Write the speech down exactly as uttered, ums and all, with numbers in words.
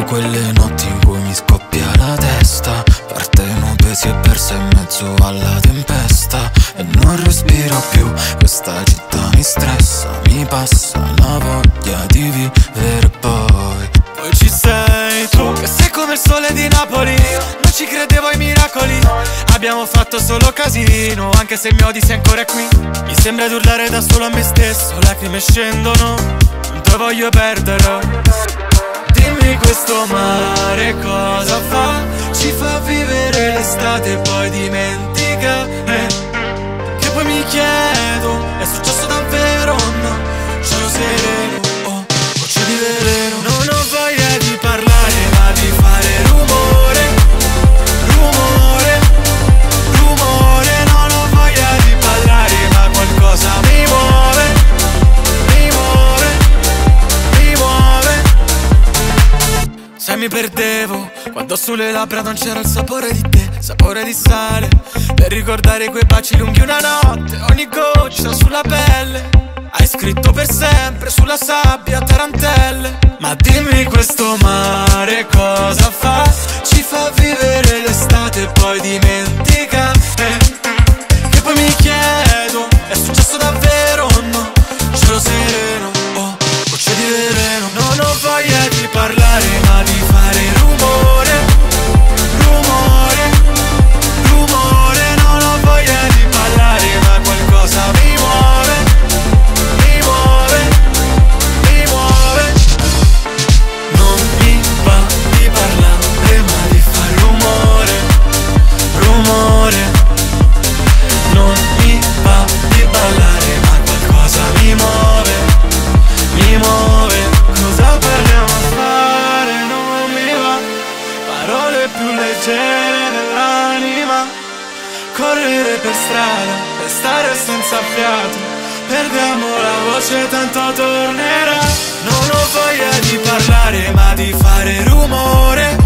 quelle notti in cui mi scoppia la testa. Partenopei si è persa in mezzo alla tempesta e non respiro più, questa città mi stressa. Mi passa la voglia di vivere poi. Poi ci sei tu, che sei come il sole di Napoli. Non ci credevo ai miracoli, abbiamo fatto solo casino. Anche se mi odi sei ancora qui. Mi sembra di urlare da solo a me stesso, lacrime scendono, non te voglio perdere. Dimmi questo mare cosa fa? Ci fa vivere l'estate e poi dimentica, eh. Che poi mi chiedo, è successo davvero o no? Cielo sereno, oh, gocce di veleno. Non ho voglia di parlare ma di fare rumore, rumore, rumore. Non ho voglia di parlare ma qualcosa mi muove, mi muove, mi muove. Se mi perdevo quando sulle labbra non c'era il sapore di te, sapore di sale, per ricordare quei baci lunghi una notte, ogni goccia sulla pelle. Hai scritto per sempre sulla sabbia tarantelle. Ma dimmi questo mare cosa fa? Ci fa vivere l'estate e poi dimentica, eh. Che poi mi chiedo, è successo davvero o no? Cielo sereno, oh, gocce di veleno. Non ho voglia di parlare ma di fare rumore, rumore, rumore. Non ho voglia di parlare ma qualcosa mi muove, mi muove, mi muove. Non mi va di parlare ma di fare rumore, rumore. Non mi va di parlare ma qualcosa mi muove, mi muove. Cosa parliamo a fare? Non mi va. Parole più leggere dell'anima. Correre per strada, per stare senza fiato. Perdiamo la voce, tanto tornerà. Non ho voglia di parlare ma di fare rumore,